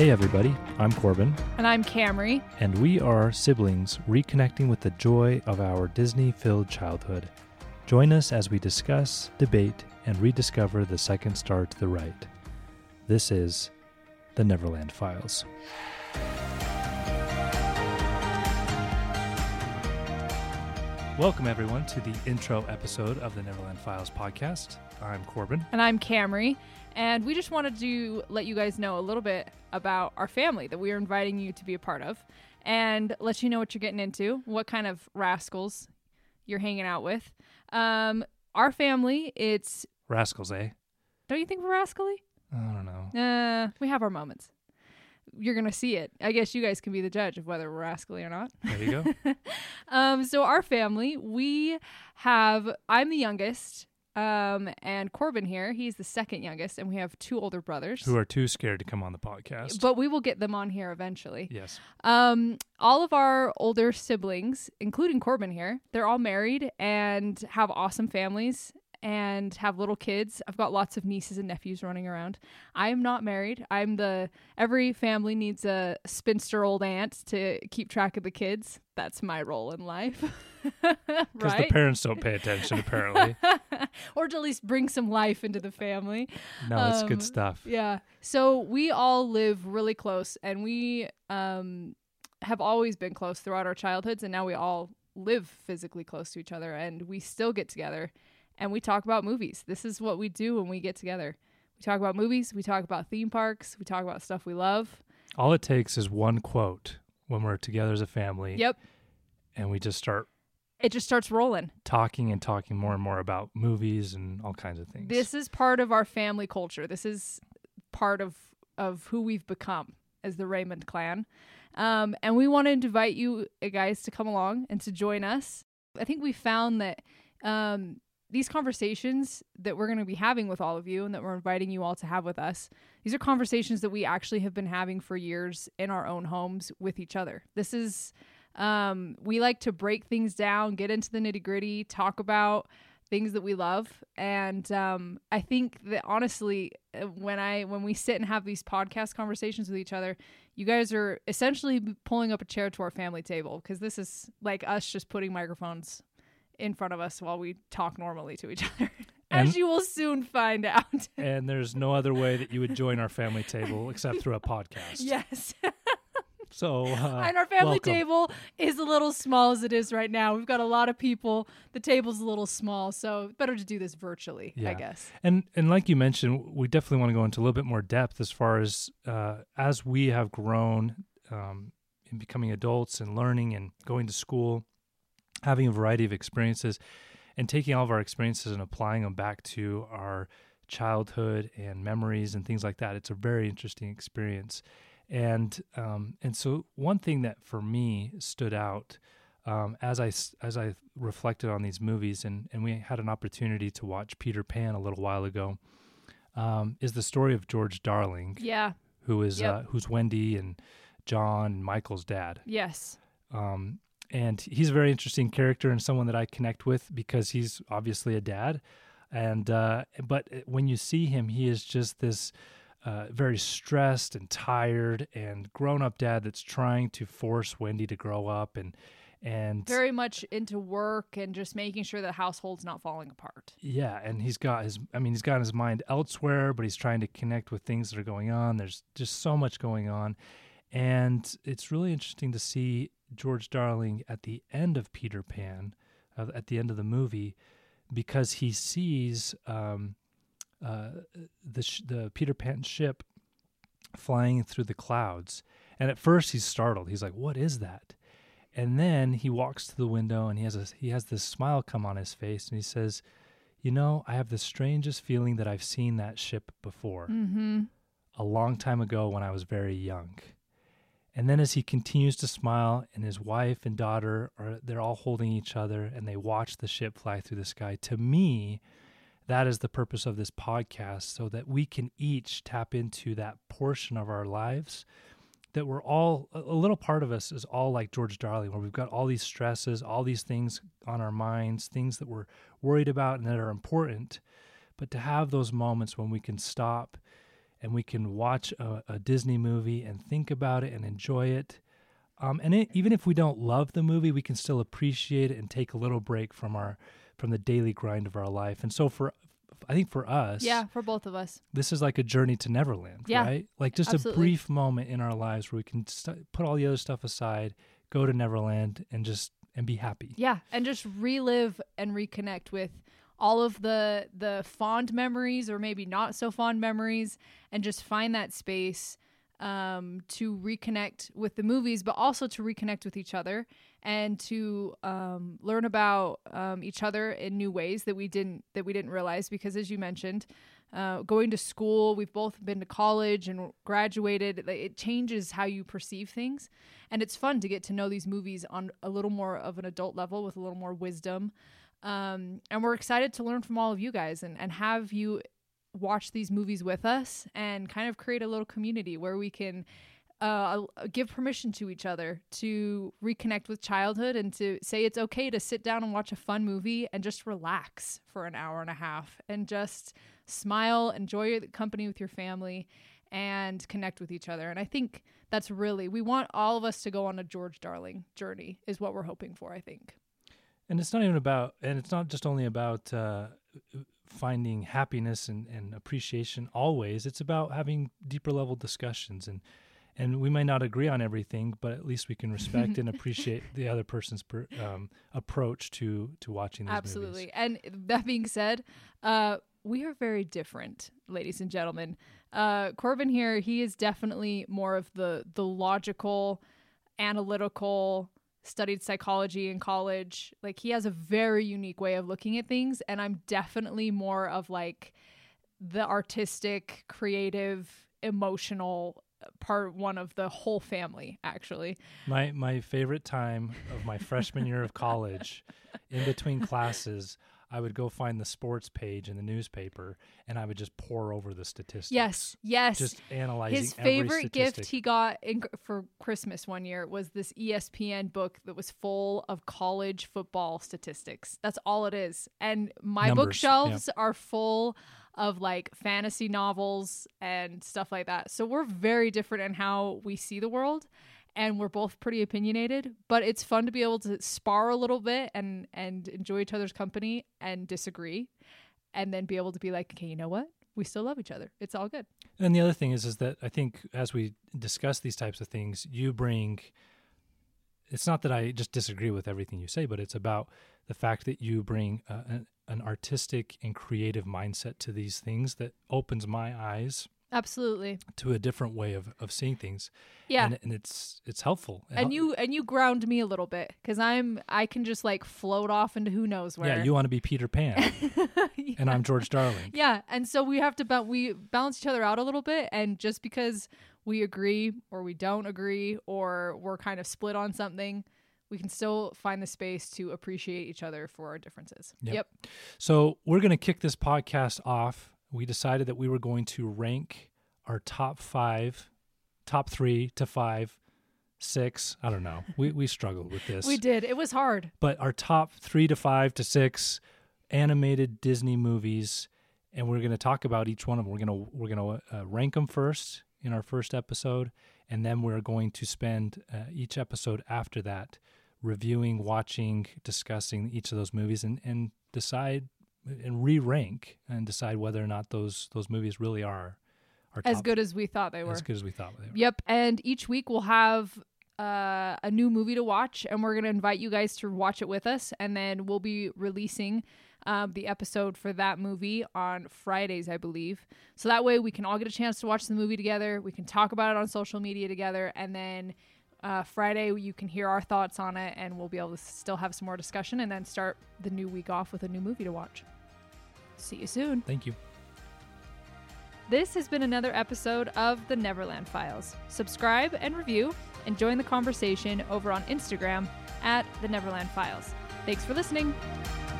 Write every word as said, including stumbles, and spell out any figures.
Hey everybody, I'm Corbin. And I'm Camry. And we are siblings reconnecting with the joy of our Disney-filled childhood. Join us as we discuss, debate, and rediscover the second star to the right. This is The Neverland Files. Welcome everyone to the intro episode of the Neverland Files podcast. I'm Corbin. And I'm Camry. And we just wanted to let you guys know a little bit about our family that we are inviting you to be a part of and let you know what you're getting into, what kind of rascals you're hanging out with. Um, our family, it's... Rascals, eh? Don't you think we're rascally? I don't know. Uh, we have our moments. You're going to see it. I guess you guys can be the judge of whether we're rascally or not. There you go. um, so our family, we have... I'm the youngest. Um, and Corbin here, he's the second youngest, and we have two older brothers. Who are too scared to come on the podcast. But we will get them on here eventually. Yes. Um, all of our older siblings, including Corbin here, they're all married and have awesome families and have little kids. I've got lots of nieces and nephews running around. I am not married. I'm the, every family needs a spinster old aunt to keep track of the kids. That's my role in life. Because right? the parents don't pay attention, apparently. Or to at least bring some life into the family. No, it's um, good stuff. Yeah. So we all live really close, and we um, have always been close throughout our childhoods, and now we all live physically close to each other, and we still get together, and we talk about movies. This is what we do when we get together. We talk about movies, we talk about theme parks, we talk about stuff we love. All it takes is one quote when we're together as a family. Yep. And we just start... It just starts rolling. Talking and talking more and more about movies and all kinds of things. This is part of our family culture. This is part of, of who we've become as the Raymond clan. Um, and we want to invite you guys to come along and to join us. I think we found that um, these conversations that we're going to be having with all of you and that we're inviting you all to have with us, these are conversations that we actually have been having for years in our own homes with each other. This is... Um, we like to break things down, get into the nitty gritty, talk about things that we love. And, um, I think that honestly, when I, when we sit and have these podcast conversations with each other, you guys are essentially pulling up a chair to our family table, because this is like us just putting microphones in front of us while we talk normally to each other. And, as you will soon find out. And there's no other way that you would join our family table except through a podcast. Yes. So, uh, and our family welcome. table is a little small as it is right now. We've got a lot of people. The table's a little small, so better to do this virtually, yeah. I guess. And and like you mentioned, we definitely want to go into a little bit more depth as far as uh, as we have grown um, in becoming adults and learning and going to school, having a variety of experiences, and taking all of our experiences and applying them back to our childhood and memories and things like that. It's a very interesting experience. And um, and so one thing that for me stood out um, as I as I reflected on these movies, and, and we had an opportunity to watch Peter Pan a little while ago, um, is the story of George Darling. Yeah. Who is yep. uh, who's Wendy and John and Michael's dad. Yes. Um, and he's a very interesting character and someone that I connect with because he's obviously a dad, and uh, but when you see him, he is just this. Uh, very stressed and tired and grown-up dad that's trying to force Wendy to grow up and and very much into work and just making sure the household's not falling apart. Yeah, and he's got his I mean he's got his mind elsewhere, but he's trying to connect with things that are going on. There's just so much going on, and it's really interesting to see George Darling at the end of Peter Pan, uh, at the end of the movie, because he sees. Um, Uh, the sh- the Peter Pan ship flying through the clouds, and at first he's startled. He's like, "What is that?" And then he walks to the window, and he has a he has this smile come on his face, and he says, "You know, I have the strangest feeling that I've seen that ship before, mm-hmm. a long time ago when I was very young." And then as he continues to smile, and his wife and daughter are they're all holding each other, and they watch the ship fly through the sky. To me, that is the purpose of this podcast, so that we can each tap into that portion of our lives that we're all, a little part of us is all like George Darling, where we've got all these stresses, all these things on our minds, things that we're worried about and that are important, but to have those moments when we can stop and we can watch a, a Disney movie and think about it and enjoy it. Um, and it, even if we don't love the movie, we can still appreciate it and take a little break from our from the daily grind of our life. And so for I think for us, Yeah, for both of us. this is like a journey to Neverland, Yeah, right? Like just absolutely. a brief moment in our lives where we can st- put all the other stuff aside, go to Neverland, and just and be happy. Yeah, and just relive and reconnect with all of the the fond memories or maybe not so fond memories, and just find that space um, to reconnect with the movies, but also to reconnect with each other and to um, learn about um, each other in new ways that we didn't that we didn't realize. Because as you mentioned, uh, going to school, we've both been to college and graduated. It changes how you perceive things, and it's fun to get to know these movies on a little more of an adult level with a little more wisdom. Um, and we're excited to learn from all of you guys and, and have you watch these movies with us and kind of create a little community where we can uh, give permission to each other to reconnect with childhood and to say it's okay to sit down and watch a fun movie and just relax for an hour and a half and just smile, enjoy the company with your family, and connect with each other. And I think that's really, we want all of us to go on a George Darling journey is what we're hoping for, I think. And it's not even about, and it's not just only about uh, finding happiness and, and appreciation always. It's about having deeper level discussions. And, and we may not agree on everything, but at least we can respect and appreciate the other person's per, um, approach to, to watching these Absolutely. movies. And that being said, uh, we are very different, ladies and gentlemen. Uh, Corbin here, he is definitely more of the the logical, analytical, studied psychology in college. Like, he has a very unique way of looking at things, and I'm definitely more of like the artistic, creative, emotional part one of the whole family, actually. My my favorite time of my freshman year of college, in between classes, I would go find the sports page in the newspaper, and I would just pour over the statistics. Yes, yes. Just analyzing His every favorite gift statistic. he got in, for Christmas one year was this E S P N book that was full of college football statistics. That's all it is. And my Numbers, bookshelves are full of like fantasy novels and stuff like that. So we're very different in how we see the world. And we're both pretty opinionated, but it's fun to be able to spar a little bit and, and enjoy each other's company and disagree, and then be able to be like, okay, you know what? We still love each other. It's all good. And the other thing is, is that I think as we discuss these types of things, you bring, it's not that I just disagree with everything you say, but it's about the fact that you bring uh, an, an artistic and creative mindset to these things that opens my eyes Absolutely. to a different way of, of seeing things. Yeah. And, and it's it's helpful. It And hel- you and you ground me a little bit, because I'm I can just like float off into who knows where. Yeah, you want to be Peter Pan, yeah. and I'm George Darling. Yeah, and so we have to ba- we balance each other out a little bit, and just because we agree or we don't agree or we're kind of split on something, we can still find the space to appreciate each other for our differences. Yep. Yep. So we're going to kick this podcast off. We decided that we were going to rank our top five, top three to five, six. I don't know. We we struggled with this. We did. It was hard. But our top three to five to six animated Disney movies, and we're going to talk about each one of them. We're going to we're going to uh, rank them first in our first episode, and then we're going to spend uh, each episode after that reviewing, watching, discussing each of those movies, and and decide and re-rank and decide whether or not those those movies really are are As top, good as we thought they were. as good as we thought they were. Yep. And each week we'll have uh, a new movie to watch, and we're going to invite you guys to watch it with us. And then we'll be releasing um, the episode for that movie on Fridays, I believe. So that way we can all get a chance to watch the movie together. We can talk about it on social media together. And then uh, Friday you can hear our thoughts on it, and we'll be able to still have some more discussion and then start the new week off with a new movie to watch. See you soon. Thank you. This has been another episode of The Neverland Files. Subscribe and review, and join the conversation over on Instagram at The Neverland Files. Thanks for listening.